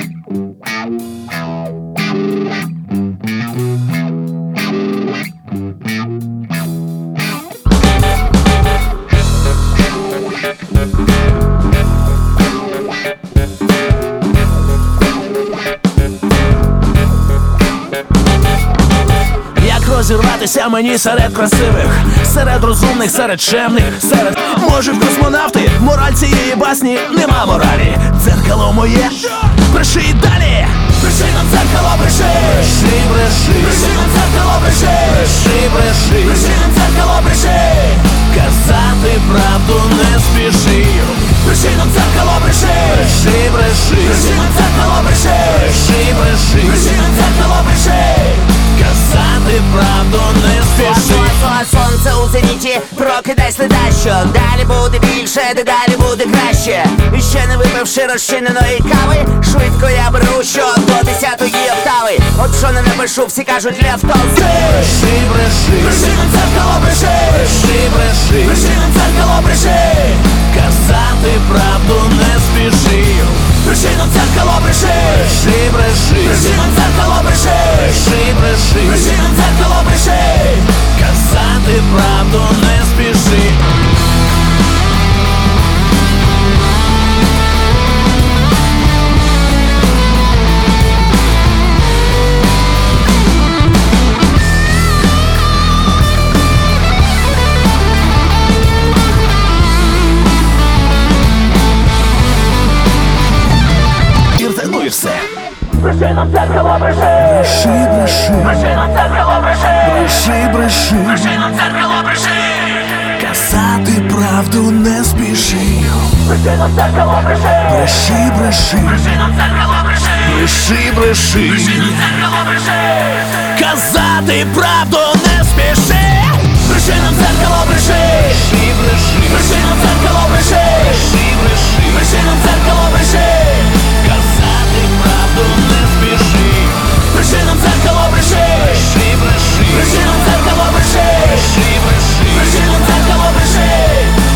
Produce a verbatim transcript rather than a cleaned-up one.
Розірватися мені серед красивих, серед розумних, серед чемних, серед... Може в космонавти, мораль цієї басні нема моралі. Дзеркало моє, бреши і далі. Бреши на дзеркало, бреши. Бреши, бреши. Бреши на дзеркало, бреши. Бреши, бреши. Бреши на дзеркало, бреши. Казати правду не спіши. Бреши на дзеркало, бреши. Бреши, бреши. Бреши на дзеркало, бреши. Бреши, бреши. Бреши на дзеркало, бреши. Казати правду не спіши. Сонце у зеніті, прокидайся ледащо. Далі буде більше, дедалі буде краще. І ще не випивши розчиненої кави, швидко я беру, що до десятої октави. От що не напишу, всі кажуть Лев Толстий. Бреши, бреши. Бреши на дзеркало, бреши. Бреши, бреши. Бреши на дзеркало, бреши. Казати правду не спіши. Бреши на дзеркало, бреши. Бреши, бреши. Бреши на дзеркало, бреши. Бреши, бреши. Бреши на дзеркало, бреши. Казати правду не спіши. Ну і все. Бреши на дзеркало, бреши. Бреши, бреши. Бреши на дзеркало, бреши. Бреши, бреши. Бреши на дзеркало, бреши. Казати правду не спіши. Бреши на дзеркало, бреши. Бреши, бреши. Бреши на дзеркало, бреши. Бреши, бреши. Бреши на дзеркало, бреши. Казати правду